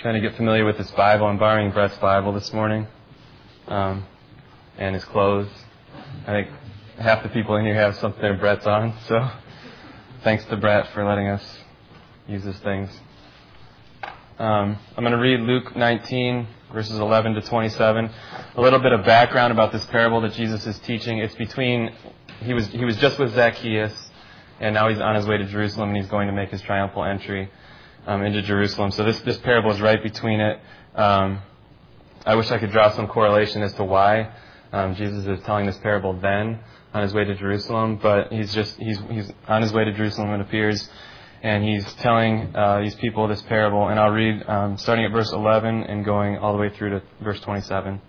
trying to get familiar with this Bible. I'm borrowing Brett's Bible this morning, and his clothes. I think half the people in here have something that Brett's on, so thanks to Brett for letting us use his things. I'm going to read Luke 19, verses 11 to 27. A little bit of background about this parable that Jesus is teaching. It's between, he was just with Zacchaeus, and now he's on his way to Jerusalem, and he's going to make his triumphal entry into Jerusalem. So this parable is right between it. I wish I could draw some correlation as to why Jesus is telling this parable then on his way to Jerusalem, but he's on his way to Jerusalem, it appears, and he's telling these people this parable. And I'll read starting at verse 11 and going all the way through to verse 27.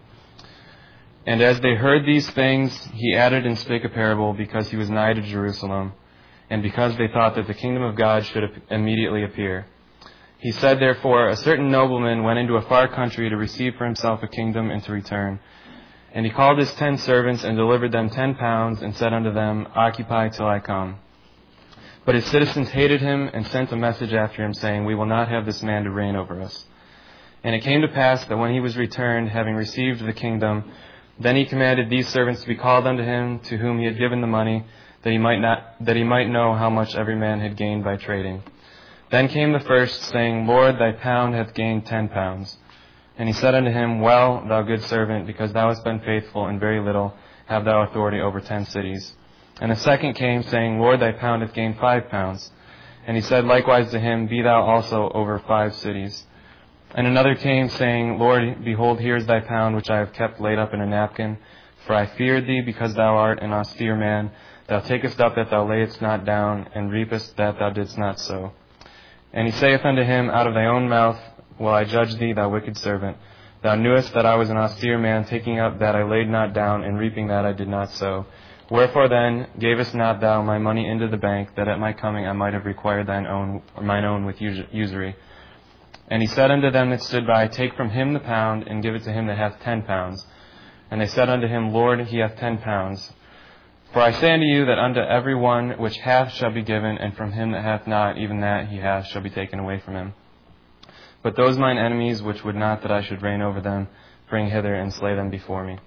And as they heard these things, he added and spake a parable, because he was nigh to Jerusalem, and because they thought that the kingdom of God should immediately appear. He said, therefore, a certain nobleman went into a far country to receive for himself a kingdom and to return. And he called his 10 servants and delivered them 10 pounds and said unto them, Occupy till I come. But his citizens hated him and sent a message after him, saying, We will not have this man to reign over us. And it came to pass that when he was returned, having received the kingdom, then he commanded these servants to be called unto him, to whom he had given the money, that he might know how much every man had gained by trading. Then came the first, saying, Lord, thy pound hath gained 10 pounds. And he said unto him, Well, thou good servant, because thou hast been faithful in very little, have thou authority over 10 cities. And the second came, saying, Lord, thy pound hath gained 5 pounds. And he said likewise to him, Be thou also over 5 cities. And another came, saying, Lord, behold, here is thy pound, which I have kept laid up in a napkin. For I feared thee, because thou art an austere man. Thou takest up that thou layest not down, and reapest that thou didst not sow. And he saith unto him, Out of thy own mouth will I judge thee, thou wicked servant. Thou knewest that I was an austere man, taking up that I laid not down, and reaping that I did not sow. Wherefore then gavest not thou my money into the bank, that at my coming I might have required mine own with usury? And he said unto them that stood by, Take from him the pound, and give it to him that hath 10 pounds. And they said unto him, Lord, he hath 10 pounds. For I say unto you that unto every one which hath shall be given, and from him that hath not, even that he hath shall be taken away from him. But those mine enemies, which would not that I should reign over them, bring hither and slay them before me.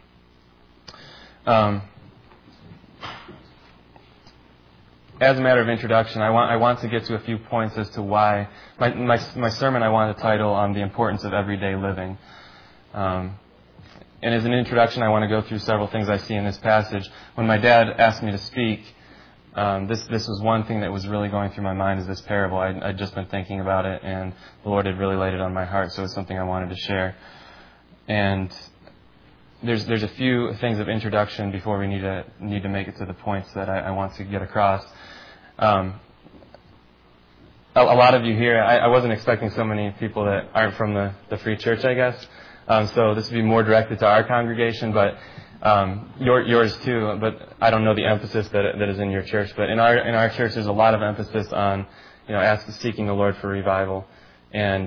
As a matter of introduction, I want to get to a few points as to why my sermon I want to title on the importance of everyday living. And as an introduction, I want to go through several things I see in this passage. When my dad asked me to speak, this was one thing that was really going through my mind, is this parable. I'd just been thinking about it, and the Lord had really laid it on my heart, so it's something I wanted to share. And there's a few things of introduction before we need to make it to the points that I want to get across. A lot of you here, I wasn't expecting so many people that aren't from the Free Church, I guess. So this would be more directed to our congregation, but yours too. But I don't know the emphasis that is in your church. But in our church, there's a lot of emphasis on seeking the Lord for revival, and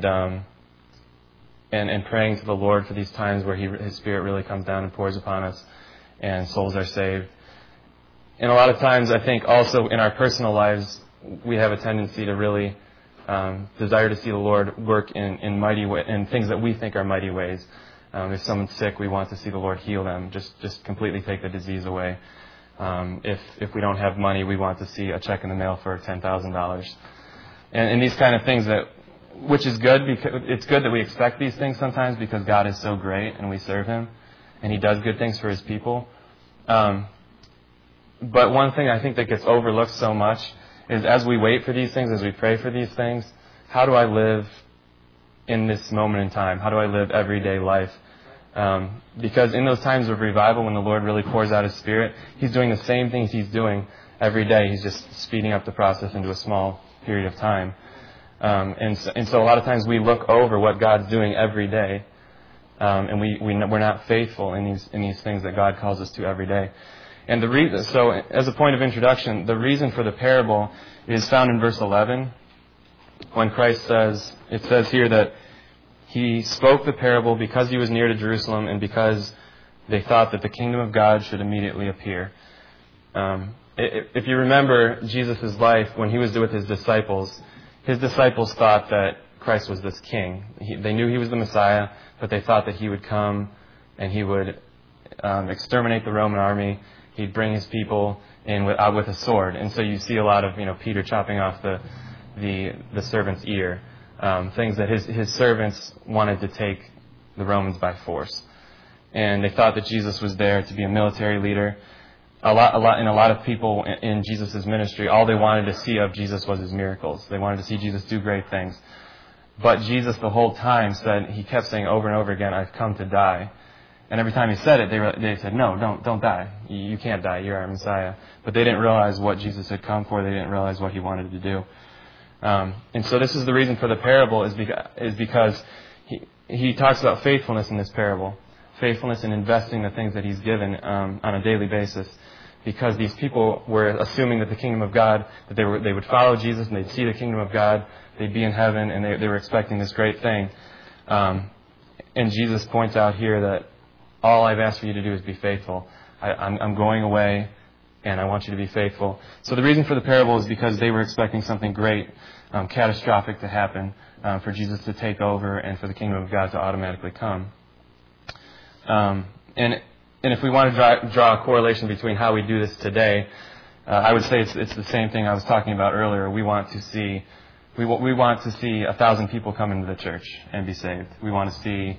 praying to the Lord for these times where His Spirit really comes down and pours upon us, and souls are saved. And a lot of times, I think also in our personal lives, we have a tendency to really desire to see the Lord work in mighty way, in things that we think are mighty ways. If someone's sick, we want to see the Lord heal them, just completely take the disease away. If we don't have money, we want to see a check in the mail for $10,000. And these kind of things which is good, because it's good that we expect these things sometimes, because God is so great and we serve Him and He does good things for His people. But one thing I think that gets overlooked so much is, as we wait for these things, as we pray for these things, how do I live in this moment in time? How do I live everyday life? Because in those times of revival, when the Lord really pours out His Spirit, He's doing the same things He's doing every day. He's just speeding up the process into a small period of time. And so a lot of times we look over what God's doing every day, and we're not faithful in these things that God calls us to every day. And so as a point of introduction, the reason for the parable is found in verse 11, when Christ says, it says here that He spoke the parable because He was near to Jerusalem, and because they thought that the kingdom of God should immediately appear. If you remember Jesus' life when He was with His disciples thought that Christ was this king. They knew he was the Messiah, but they thought that he would come and he would exterminate the Roman army. He'd bring his people in with a sword. And so you see a lot of, Peter chopping off the servant's ear, things that his servants wanted to take the Romans by force. And they thought that Jesus was there to be a military leader. A lot of people in Jesus' ministry, all they wanted to see of Jesus was his miracles. They wanted to see Jesus do great things. But Jesus the whole time he kept saying over and over again, I've come to die. And every time he said it, they said, no, don't die. You can't die. You're our Messiah. But they didn't realize what Jesus had come for. They didn't realize what he wanted to do. And so this is the reason for the parable is because he talks about faithfulness in this parable. Faithfulness in investing the things that he's given on a daily basis. Because these people were assuming that the kingdom of God, that they would follow Jesus and they'd see the kingdom of God, they'd be in heaven, and they were expecting this great thing. And Jesus points out here that all I've asked for you to do is be faithful. I'm going away, and I want you to be faithful. So the reason for the parable is because they were expecting something great, catastrophic to happen, for Jesus to take over and for the kingdom of God to automatically come. And if we want to draw a correlation between how we do this today, I would say it's the same thing I was talking about earlier. We want to see 1,000 people come into the church and be saved. We want to see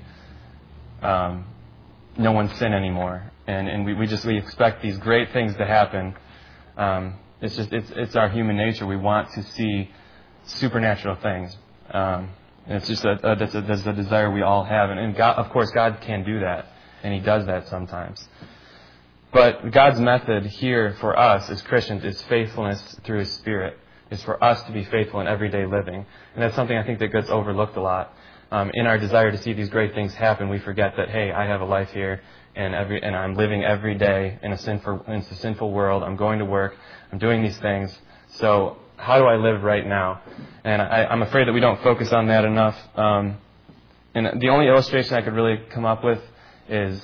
no one sin anymore, and we expect these great things to happen. It's our human nature. We want to see supernatural things. And it's just that's a desire we all have, and God, of course, God can do that. And he does that sometimes. But God's method here for us as Christians is faithfulness through his Spirit. Is for us to be faithful in everyday living. And that's something I think that gets overlooked a lot. In our desire to see these great things happen, we forget that, hey, I have a life here, and I'm living every day in a sinful world. I'm going to work. I'm doing these things. So how do I live right now? And I'm afraid that we don't focus on that enough. And the only illustration I could really come up with is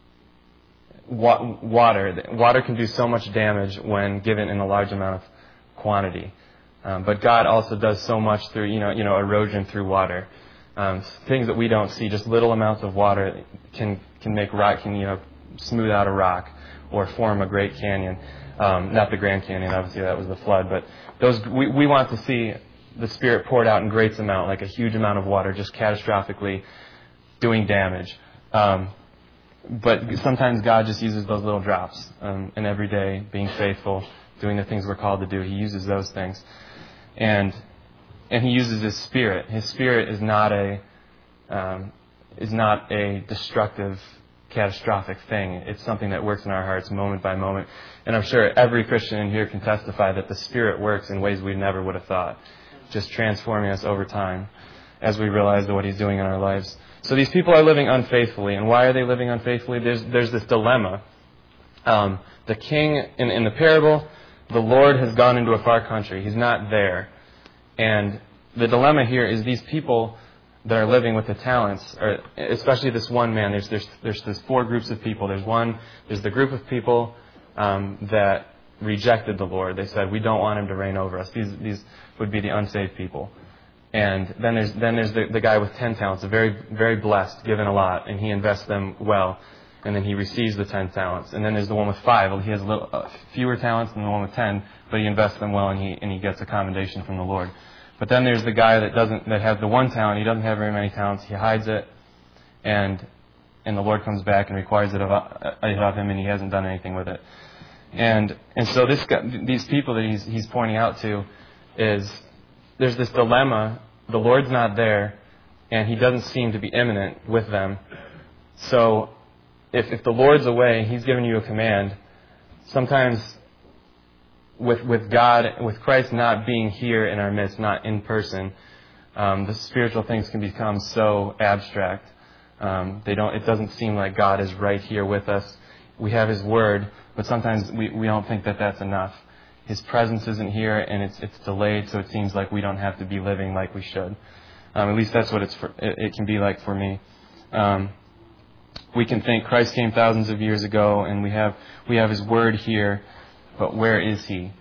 water. Water can do so much damage when given in a large amount of quantity. But God also does so much through, erosion through water. Things that we don't see, just little amounts of water can make rock, smooth out a rock or form a great canyon. Not the Grand Canyon, obviously that was the flood, but we want to see the Spirit poured out in great amount, like a huge amount of water, just catastrophically doing damage. But sometimes God just uses those little drops, and every day being faithful, doing the things we're called to do. He uses those things, and He uses His Spirit. His Spirit is not a destructive, catastrophic thing. It's something that works in our hearts moment by moment. And I'm sure every Christian in here can testify that the Spirit works in ways we never would have thought, just transforming us over time as we realize what He's doing in our lives. So these people are living unfaithfully. And why are they living unfaithfully? There's this dilemma. The king, in the parable, the Lord has gone into a far country. He's not there. And the dilemma here is these people that are living with the talents, or especially this one man. There's 4 groups of people. There's the group of people that rejected the Lord. They said, we don't want Him to reign over us. These would be the unsaved people. And then there's the guy with 10 talents, very, very blessed, given a lot, and he invests them well, and then he receives the 10 talents. And then there's the one with 5. He has fewer talents than the one with 10, but he invests them well, and he gets a commendation from the Lord. But then there's the guy that has the 1 talent. He doesn't have very many talents. He hides it, and the Lord comes back and requires it of him, and he hasn't done anything with it. And so these people that he's pointing out to is there's this dilemma. The Lord's not there, and He doesn't seem to be imminent with them. So if the Lord's away, He's given you a command. Sometimes with God, with Christ not being here in our midst, not in person, the spiritual things can become so abstract. It doesn't seem like God is right here with us. We have His Word, but sometimes we don't think that that's enough. His presence isn't here, and it's delayed, so it seems like we don't have to be living like we should. At least that's what it can be like for me. We can think Christ came thousands of years ago, and we have His Word here, but where is He?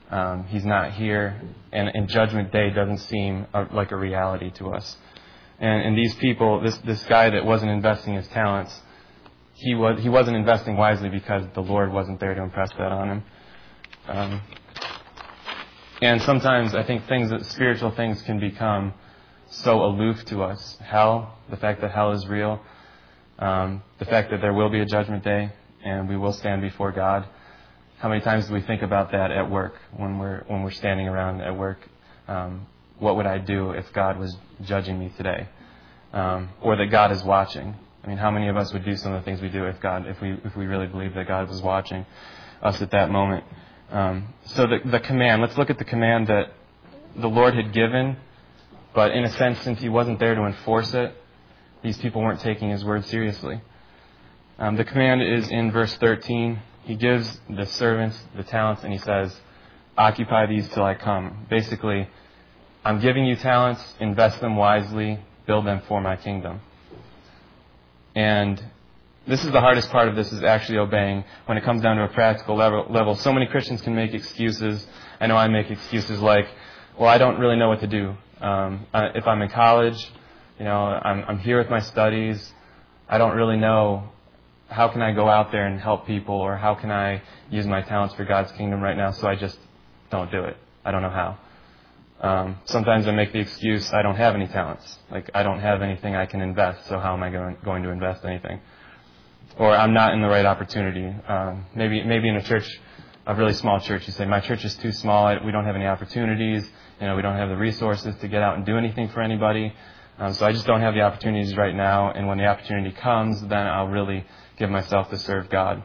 He's not here, and Judgment Day doesn't seem like a reality to us. And these people, this guy that wasn't investing his talents, he wasn't investing wisely because the Lord wasn't there to impress that on him. And sometimes I think spiritual things can become so aloof to us. Hell, the fact that hell is real, the fact that there will be a judgment day and we will stand before God. How many times do we think about that at work when we're standing around at work? What would I do if God was judging me today, or that God is watching? I mean, how many of us would do some of the things we do if we really believe that God was watching us at that moment? So the command. Let's look at the command that the Lord had given, but in a sense, since He wasn't there to enforce it, these people weren't taking His word seriously. The command is in verse 13. He gives the servants the talents, and He says, "Occupy these till I come." Basically, I'm giving you talents, invest them wisely, build them for my kingdom. And this is the hardest part of this, is actually obeying when it comes down to a practical level. So many Christians can make excuses. I know I make excuses like, well, I don't really know what to do. If I'm in college, I'm here with my studies. I don't really know how can I go out there and help people, or how can I use my talents for God's kingdom right now, so I just don't do it. I don't know how. Sometimes I make the excuse, I don't have any talents. Like, I don't have anything I can invest, so how am I going to invest anything? Or I'm not in the right opportunity. Maybe in a church, a really small church, you say, my church is too small, we don't have any opportunities, we don't have the resources to get out and do anything for anybody, so I just don't have the opportunities right now, and when the opportunity comes, then I'll really give myself to serve God.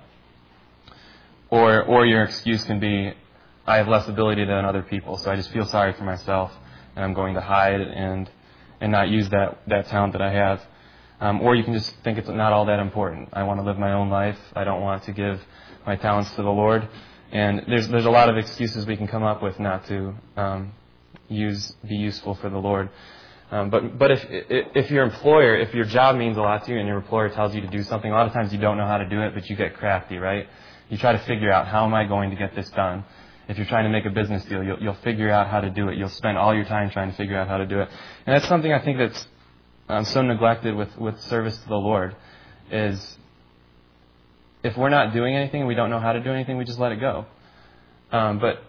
Or your excuse can be, I have less ability than other people, so I just feel sorry for myself, and I'm going to hide and not use that talent that I have. Or you can just think it's not all that important. I want to live my own life. I don't want to give my talents to the Lord. And there's a lot of excuses we can come up with not to be useful for the Lord. But if your employer, if your job means a lot to you and your employer tells you to do something, a lot of times you don't know how to do it, but you get crafty, right? You try to figure out, how am I going to get this done? If you're trying to make a business deal, you'll figure out how to do it. You'll spend all your time trying to figure out how to do it. And that's something I think that's so neglected with service to the Lord, is if we're not doing anything, we don't know how to do anything, we just let it go. But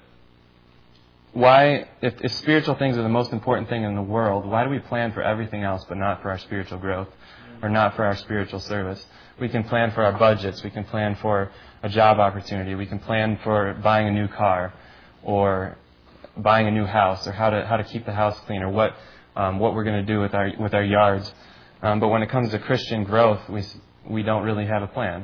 why, if spiritual things are the most important thing in the world, why do we plan for everything else but not for our spiritual growth, or not for our spiritual service? We can plan for our budgets, we can plan for a job opportunity, we can plan for buying a new car, or buying a new house, or how to keep the house clean, or what we're going to do with our yards. But when it comes to Christian growth, we don't really have a plan.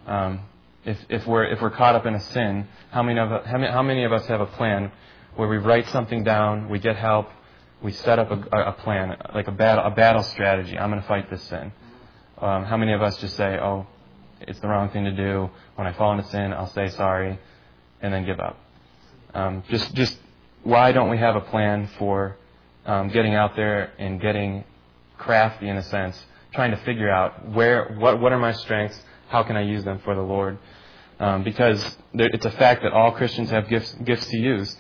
If we're caught up in a sin, how many of us have a plan where we write something down, we get help, we set up a plan, like a battle strategy? I'm going to fight this sin. How many of us just say, oh, it's the wrong thing to do. When I fall into sin, I'll say sorry, and then give up. Just why don't we have a plan for getting out there and getting crafty, in a sense, trying to figure out what are my strengths, how can I use them for the Lord? Because it's a fact that all Christians have gifts to use.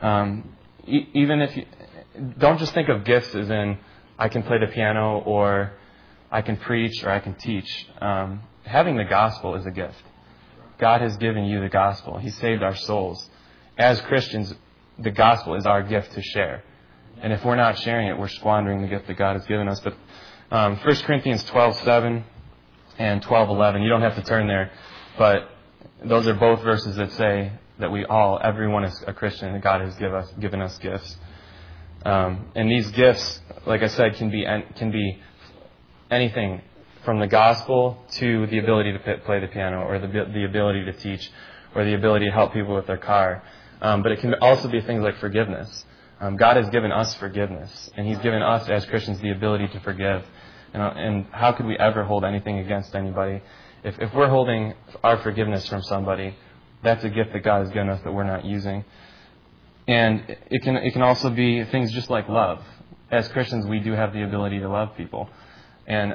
Even if you don't just think of gifts as in, I can play the piano, or I can preach, or I can teach. Having the gospel is a gift. God has given you the gospel. He saved our souls. As Christians, the gospel is our gift to share. And if we're not sharing it, we're squandering the gift that God has given us. But 1 Corinthians 12:7 and 12:11, you don't have to turn there, but those are both verses that say that everyone is a Christian, and God has given us gifts. And these gifts, like I said, can be anything from the gospel to the ability to play the piano, or the ability to teach, or the ability to help people with their car. But it can also be things like forgiveness. God has given us forgiveness, and He's given us as Christians the ability to forgive. And how could we ever hold anything against anybody? If we're holding our forgiveness from somebody, that's a gift that God has given us that we're not using. And it can also be things just like love. As Christians, we do have the ability to love people. And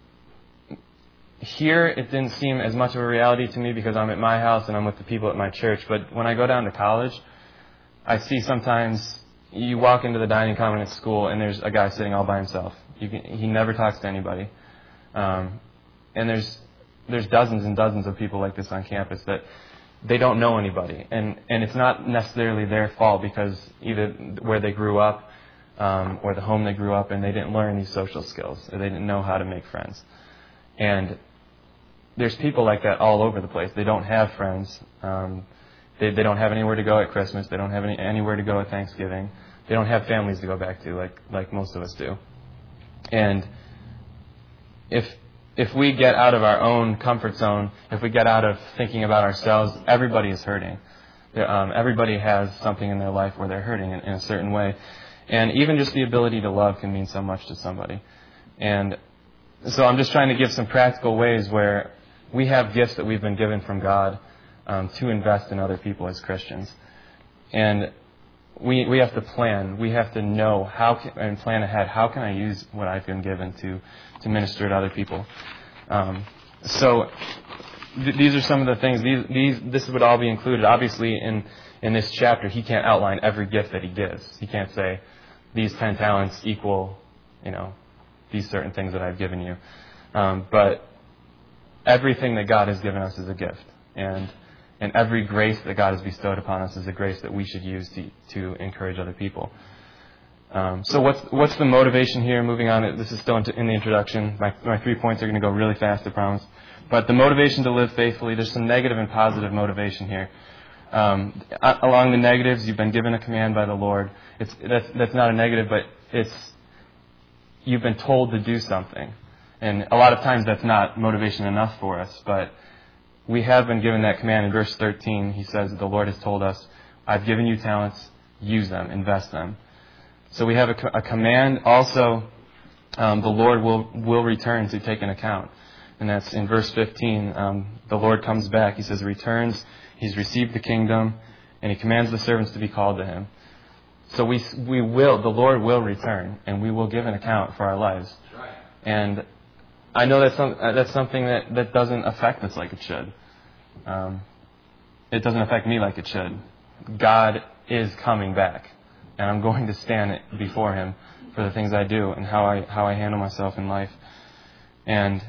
here, it didn't seem as much of a reality to me because I'm at my house and I'm with the people at my church. But when I go down to college, I see sometimes you walk into the dining common at school and there's a guy sitting all by himself. He never talks to anybody. And there's dozens and dozens of people like this on campus that they don't know anybody. And it's not necessarily their fault because either where they grew up or the home they grew up in, they didn't learn these social skills or they didn't know how to make friends. And there's people like that all over the place. They don't have friends. They don't have anywhere to go at Christmas. They don't have anywhere to go at Thanksgiving. They don't have families to go back to like most of us do. And if we get out of our own comfort zone, if we get out of thinking about ourselves, everybody is hurting. Everybody has something in their life where they're hurting in a certain way. And even just the ability to love can mean so much to somebody. And so I'm just trying to give some practical ways where we have gifts that we've been given from God to invest in other people as Christians. And we have to plan. We have to know and plan ahead. How can I use what I've been given to minister to other people? So these are some of the things. This would all be included. Obviously, in this chapter, he can't outline every gift that he gives. He can't say these 10 talents equal, these certain things that I've given you. But everything that God has given us is a gift, and every grace that God has bestowed upon us is a grace that we should use to encourage other people. So what's the motivation here? Moving on, this is still in the introduction. My 3 points are going to go really fast, I promise. But the motivation to live faithfully, there's some negative and positive motivation here. Along the negatives, you've been given a command by the Lord. That's not a negative, but you've been told to do something. And a lot of times that's not motivation enough for us, but we have been given that command. In verse 13, he says that the Lord has told us, I've given you talents, use them, invest them. So we have a command. Also, the Lord will return to take an account. And that's in verse 15. The Lord comes back. He says, returns. He's received the kingdom, and he commands the servants to be called to him. So the Lord will return, and we will give an account for our lives. And I know that's something that doesn't affect us like it should. It doesn't affect me like it should. God is coming back, and I'm going to stand before him for the things I do and how I handle myself in life. And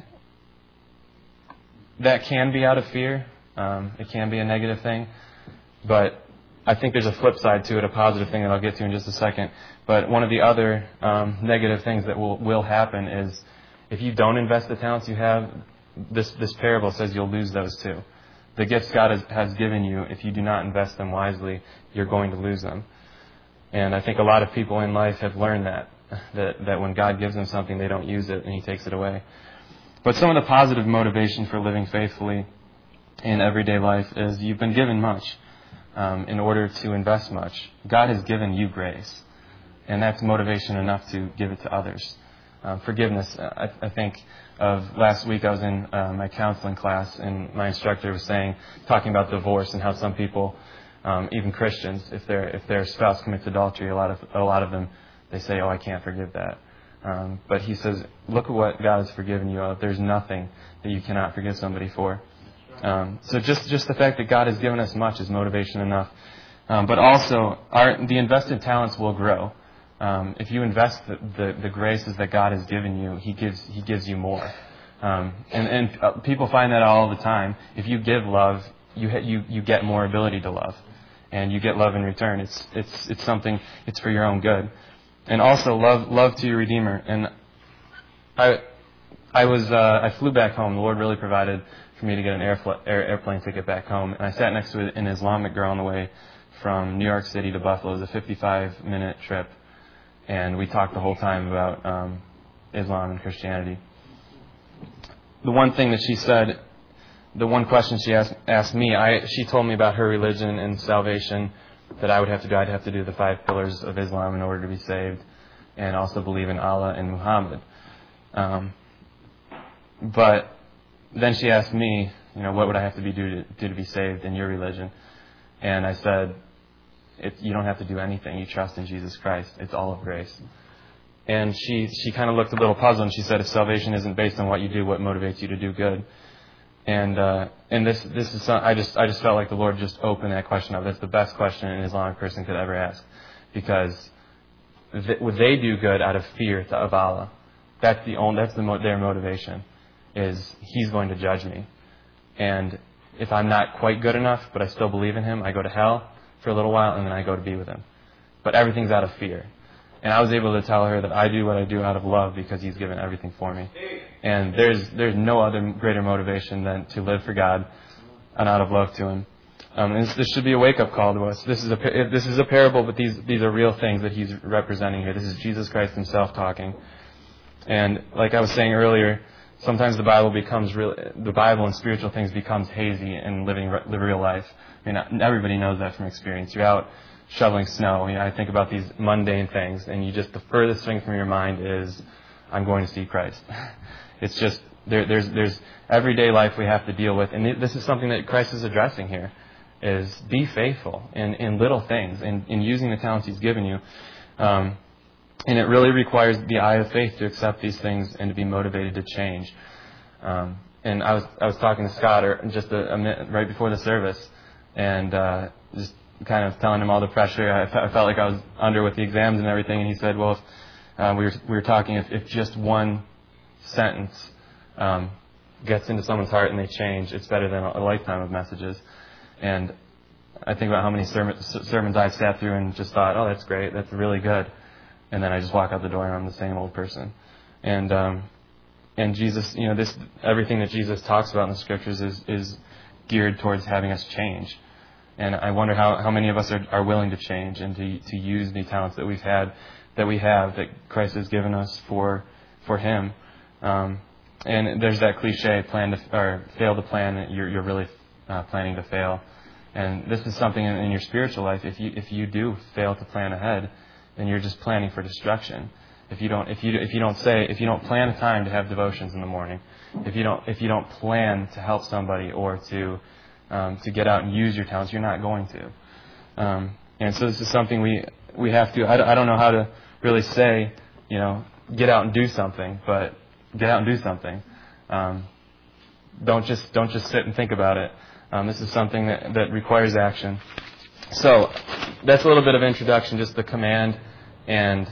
that can be out of fear. It can be a negative thing, but I think there's a flip side to it, a positive thing that I'll get to in just a second. But one of the other negative things that will happen is if you don't invest the talents you have, this parable says you'll lose those too. The gifts God has given you, if you do not invest them wisely, you're going to lose them. And I think a lot of people in life have learned that when God gives them something, they don't use it and he takes it away. But some of the positive motivation for living faithfully in everyday life is you've been given much in order to invest much. God has given you grace, and that's motivation enough to give it to others. Forgiveness. I think of last week I was in my counseling class, and my instructor was talking about divorce and how some people, even Christians, if their spouse commits adultery, a lot of them, they say, "Oh, I can't forgive that." But he says, look at what God has forgiven you. There's nothing that you cannot forgive somebody for. So just the fact that God has given us much is motivation enough. But also, the invested talents will grow. If you invest the graces that God has given you, He gives you more. And people find that all the time. If you give love, you get more ability to love, and you get love in return. It's something. It's for your own good. And also love to your Redeemer. And I flew back home. The Lord really provided for me to get an airplane ticket back home. And I sat next to an Islamic girl on the way from New York City to Buffalo. It was a 55-minute trip. And we talked the whole time about Islam and Christianity. The one thing that she said, the one question she asked me, she told me about her religion and salvation, that I would have to do. I'd have to do the 5 pillars of Islam in order to be saved, and also believe in Allah and Muhammad. But then she asked me, what would I have to do to be saved in your religion? And I said, you don't have to do anything. You trust in Jesus Christ. It's all of grace. And she kind of looked a little puzzled, and she said, if salvation isn't based on what you do, what motivates you to do good? And this is I just felt like the Lord just opened that question up. That's the best question an Islamic person could ever ask, because they do good out of fear of Allah. That's their motivation, is He's going to judge me, and if I'm not quite good enough, but I still believe in Him, I go to hell for a little while and then I go to be with Him. But everything's out of fear. And I was able to tell her that I do what I do out of love because He's given everything for me. And there's no other greater motivation than to live for God and out of love to Him. This should be a wake-up call to us. This is a parable, but these are real things that He's representing here. This is Jesus Christ Himself talking. And like I was saying earlier, sometimes the Bible and spiritual things becomes hazy in living the real life. I mean, everybody knows that from experience. You're out shoveling snow. I think about these mundane things, and the furthest thing from your mind is, I'm going to see Christ. It's just there's everyday life we have to deal with, and this is something that Christ is addressing here: is be faithful in little things, in using the talents He's given you. And it really requires the eye of faith to accept these things and to be motivated to change. And I was talking to Scott just a minute right before the service, and just kind of telling him all the pressure I felt like I was under with the exams and everything. And he said, "Well, we were talking if just one sentence gets into someone's heart and they change, it's better than a lifetime of messages." And I think about how many sermons I've sat through and just thought, "Oh, that's great, that's really good." And then I just walk out the door and I'm the same old person. And Jesus, everything that Jesus talks about in the Scriptures is geared towards having us change. And I wonder how many of us are willing to change and to use the talents that we have that Christ has given us for Him. And there's that cliche, fail to plan, that you're really planning to fail. And this is something in your spiritual life. If you do fail to plan ahead, then you're just planning for destruction. If you don't plan a time to have devotions in the morning, if you don't plan to help somebody or to get out and use your talents, you're not going to. And so this is something we have to. I don't know how to really say, get out and do something, but get out and do something. Don't just sit and think about it. This is something that requires action. So that's a little bit of introduction, just the command and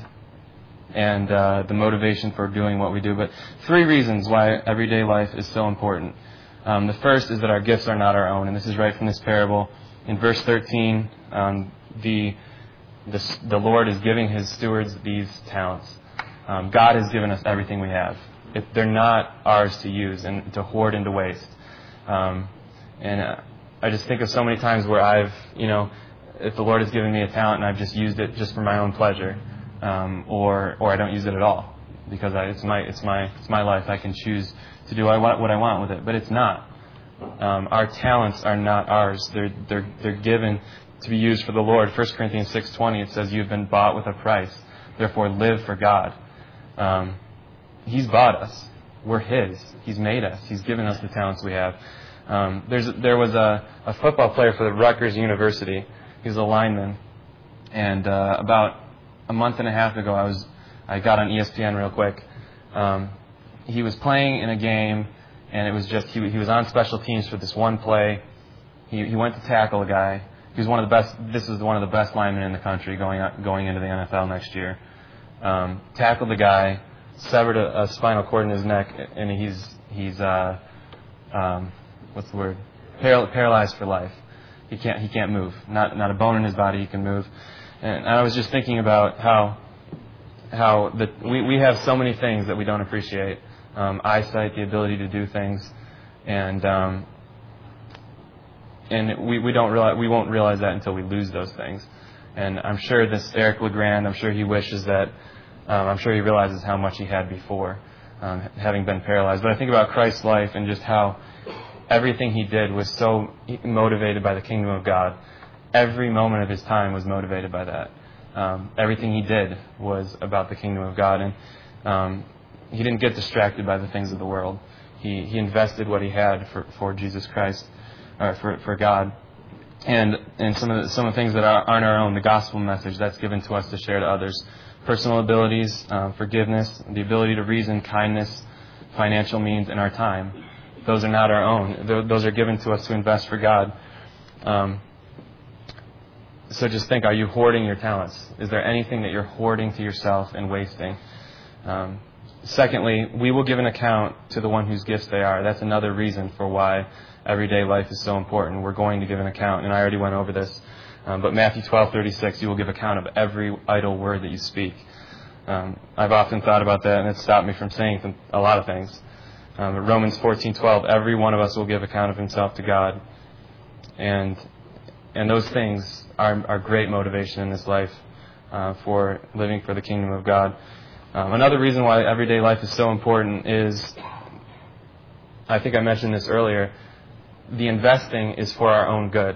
the motivation for doing what we do. But 3 reasons why everyday life is so important. The first is that our gifts are not our own, and this is right from this parable. In verse 13, the Lord is giving His stewards these talents. God has given us everything we have. They're not ours to use and to hoard and to waste. And I just think of so many times where I've, if the Lord has given me a talent and I've just used it just for my own pleasure, or I don't use it at all because it's my life. I can choose to do what I want with it, but it's not. Our talents are not ours. They're given to be used for the Lord. 1 Corinthians 6:20, it says, "You've been bought with a price. Therefore, live for God." He's bought us. We're His. He's made us. He's given us the talents we have. There was a football player for the Rutgers University. He was a lineman, and about a month and a half ago, I got on ESPN real quick. He was playing in a game, and it was just he was on special teams for this one play. He went to tackle a guy. He was one of the best. This is one of the best linemen in the country going into the NFL next year. Tackled the guy, severed a spinal cord in his neck, and he's what's the word? Paralyzed for life. He can't move. Not a bone in his body he can move. And I was just thinking about how we have so many things that we don't appreciate. Eyesight, the ability to do things, and we won't realize that until we lose those things. And I'm sure this Eric LeGrand, I'm sure he wishes that. I'm sure he realizes how much he had before, having been paralyzed. But I think about Christ's life and just how everything He did was so motivated by the kingdom of God. Every moment of His time was motivated by that. Everything He did was about the kingdom of God, and He didn't get distracted by the things of the world. He invested what He had for Jesus Christ, or for God, and some of the things that aren't our own. The gospel message that's given to us to share to others. Personal abilities, forgiveness, the ability to reason, kindness, financial means, and our time. Those are not our own. Those are given to us to invest for God. So just think, are you hoarding your talents? Is there anything that you're hoarding to yourself and wasting? Secondly, we will give an account to the one whose gifts they are. That's another reason for why everyday life is so important. We're going to give an account, and I already went over this. But Matthew 12:36, you will give account of every idle word that you speak. I've often thought about that, and it's stopped me from saying a lot of things. Romans 14:12, every one of us will give account of himself to God. And those things are great motivation in this life for living for the kingdom of God. Another reason why everyday life is so important is, I think I mentioned this earlier, the investing is for our own good.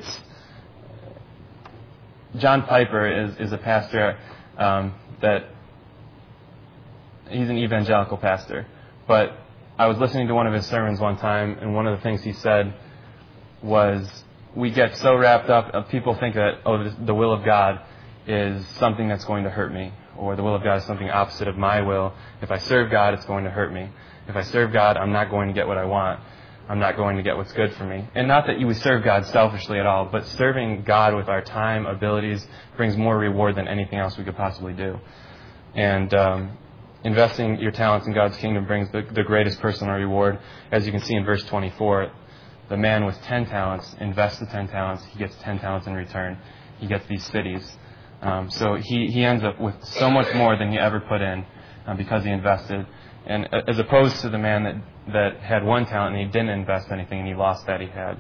John Piper is a pastor that he's an evangelical pastor, but I was listening to one of his sermons one time, and one of the things he said was, we get so wrapped up, people think that, the will of God is something that's going to hurt me, or the will of God is something opposite of my will. If I serve God, it's going to hurt me. If I serve God, I'm not going to get what I want. I'm not going to get what's good for me. And not that we serve God selfishly at all, but serving God with our time, abilities, brings more reward than anything else we could possibly do. And investing your talents in God's kingdom brings the greatest personal reward. As you can see in verse 24, the man with 10 talents invests the 10 talents. He gets 10 talents in return. He gets these cities. So he ends up with so much more than he ever put in because he invested. And as opposed to the man that had 1 talent and he didn't invest anything and he lost that he had.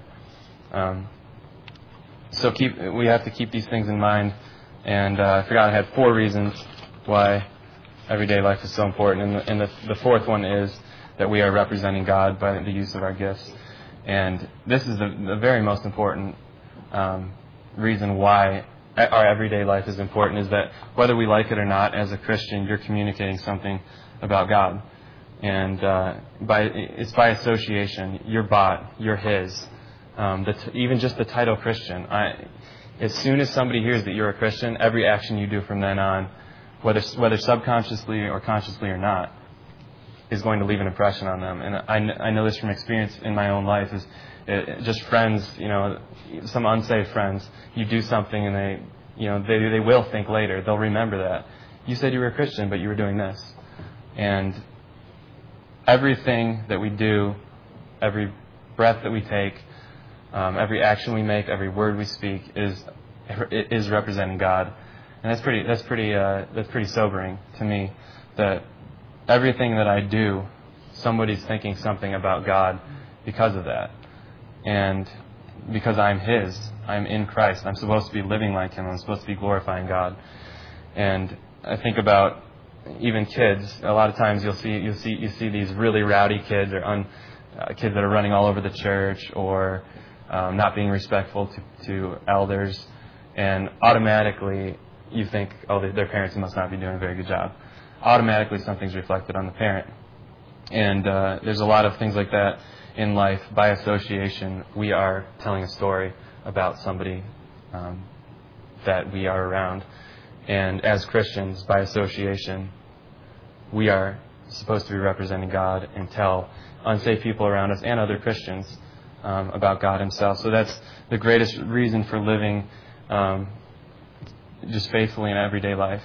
So we have to keep these things in mind. And I forgot I had 4 reasons why everyday life is so important. And the fourth one is that we are representing God by the use of our gifts. And this is the very most important reason why our everyday life is important, is that whether we like it or not, as a Christian, you're communicating something about God. And it's by association. You're bought. You're His. Even just the title Christian. As soon as somebody hears that you're a Christian, every action you do from then on, whether subconsciously or consciously or not, is going to leave an impression on them. And I know this from experience in my own life. Is just friends, some unsaved friends. You do something and they will think later. They'll remember that you said you were a Christian, but you were doing this. And everything that we do, every breath that we take, every action we make, every word we speak is representing God. And that's pretty sobering to me, that everything that I do, somebody's thinking something about God because of that. And because I'm His, I'm in Christ, I'm supposed to be living like Him, I'm supposed to be glorifying God. And I think about even kids. A lot of times you see these really rowdy kids, or kids that are running all over the church, or not being respectful to elders, and automatically you think, their parents must not be doing a very good job. Automatically something's reflected on the parent. And there's a lot of things like that in life. By association, we are telling a story about somebody that we are around. And as Christians, by association, we are supposed to be representing God and tell unsaved people around us and other Christians about God Himself. So that's the greatest reason for living just faithfully in everyday life.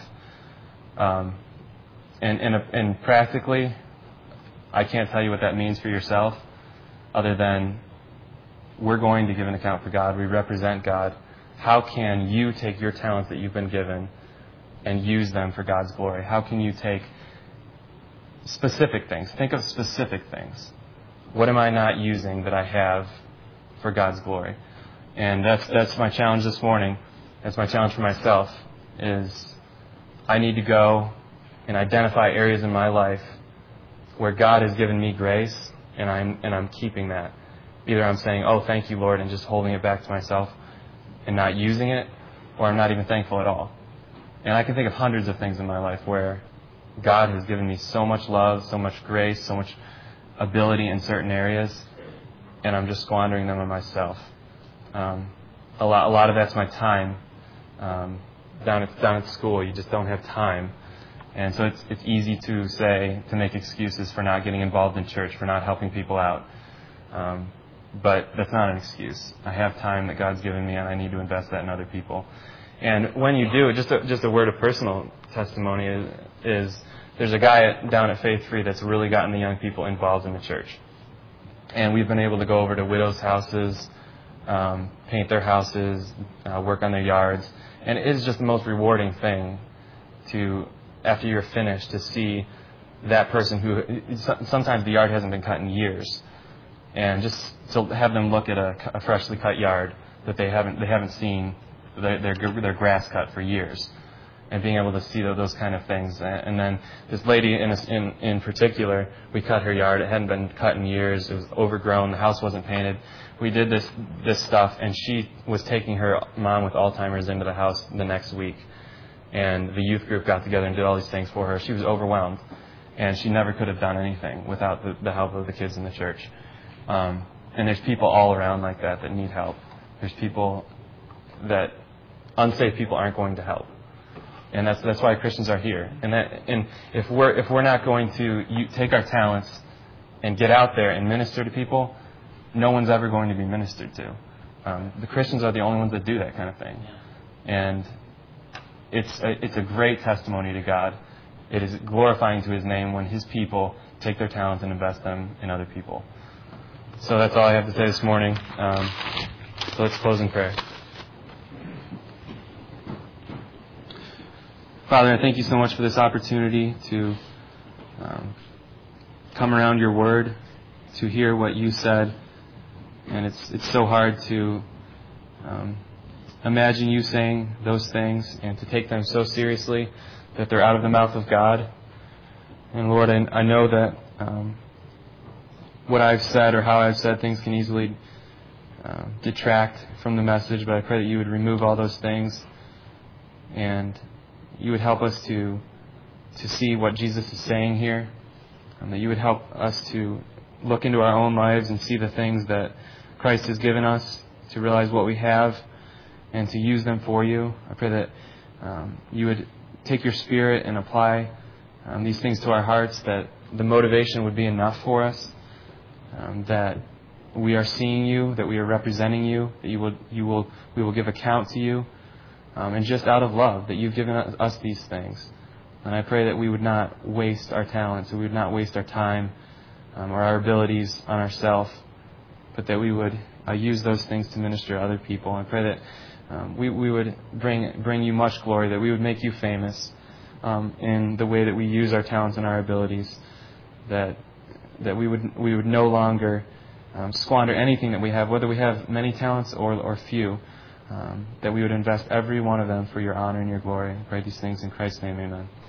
And practically, I can't tell you what that means for yourself, other than we're going to give an account for God. We represent God. How can you take your talents that you've been given and use them for God's glory? How can you take specific things? Think of specific things. What am I not using that I have for God's glory? And that's my challenge this morning. That's my challenge for myself, is I need to go and identify areas in my life where God has given me grace, and I'm keeping that. Either I'm saying, thank you, Lord, and just holding it back to myself and not using it, or I'm not even thankful at all. And I can think of hundreds of things in my life where God has given me so much love, so much grace, so much ability in certain areas, and I'm just squandering them on myself. A lot of that's my time. Down at school, you just don't have time. And so it's easy to make excuses for not getting involved in church, for not helping people out. But that's not an excuse. I have time that God's given me, and I need to invest that in other people. And when you do, just a word of personal testimony is there's a guy down at Faith Free that's really gotten the young people involved in the church. And we've been able to go over to widows' houses, paint their houses, work on their yards. And it is just the most rewarding thing to, after you're finished, to see that person who, sometimes the yard hasn't been cut in years. And just to have them look at a freshly cut yard that they haven't seen their grass cut for years, and being able to see those kind of things. And then this lady in particular, we cut her yard. It hadn't been cut in years. It was overgrown. The house wasn't painted. We did this stuff, and she was taking her mom with Alzheimer's into the house the next week. And the youth group got together and did all these things for her. She was overwhelmed, and she never could have done anything without the help of the kids in the church. And there's people all around like that need help. There's people that unsafe people aren't going to help, and that's why Christians are here. And if we're not going to take our talents and get out there and minister to people, no one's ever going to be ministered to. The Christians are the only ones that do that kind of thing, and it's a great testimony to God. It is glorifying to His name when His people take their talents and invest them in other people. So that's all I have to say this morning. So let's close in prayer. Father, I thank you so much for this opportunity to come around your word, to hear what you said. And it's so hard to imagine you saying those things and to take them so seriously that they're out of the mouth of God. And Lord, I know that what I've said or how I've said things can easily detract from the message, but I pray that you would remove all those things and you would help us to see what Jesus is saying here, and that you would help us to look into our own lives and see the things that Christ has given us, to realize what we have and to use them for you. I pray that you would take your Spirit and apply these things to our hearts, that the motivation would be enough for us, that we are seeing you, that we are representing you, that we will give account to you, and just out of love, that you've given us these things. And I pray that we would not waste our talents, that we would not waste our time or our abilities on ourselves, but that we would use those things to minister to other people. I pray that we would bring you much glory, that we would make you famous in the way that we use our talents and our abilities, that we would no longer squander anything that we have, whether we have many talents or few, that we would invest every one of them for your honor and your glory. I pray these things in Christ's name, amen.